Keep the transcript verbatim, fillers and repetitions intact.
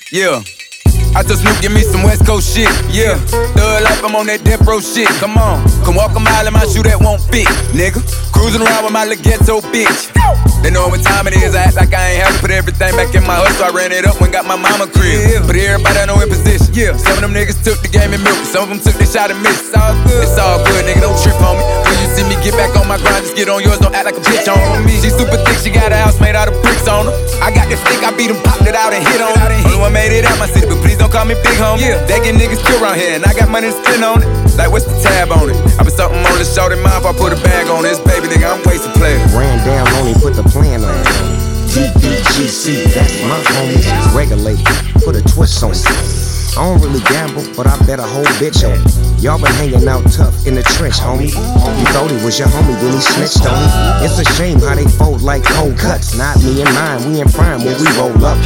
Yeah. I just Snoop, give me some West Coast shit, yeah. Thug life, I'm on that death row shit, come on. Come walk a mile in my shoe that won't fit, nigga. Cruising around with my little ghetto bitch. They know what time it is, I act like I ain't have to put everything back in my hustle. I ran it up when got my mama crib. Put everybody I know in position, yeah. Some of them niggas took the game and milk, some of them took the shot and missed. It's all good, it's all good, nigga, don't trip on me. When you see me get back on my grind, just get on yours, don't act like a bitch on me. She super thick, she got a house made out of bricks on her. I got this stick, I beat them, popped it out and hit on it. Only one made it out my city, but please don't call me big homie. Yeah, they get niggas still around here, and I got money to spend on it. Like, what's the tab on it? I put something on the shorty mouth, I put a bag on this baby nigga, I'm wasting player. Ran down on him, put the plan on. D D G C, that's my homie. Regulate, put a twist on it. I don't really gamble, but I bet a whole bitch on it. Y'all been hanging out tough in the trench, homie. You thought he was your homie, then he snitched on me. It's a shame how they fold like cold cuts. Not me and mine, we in prime when we roll up.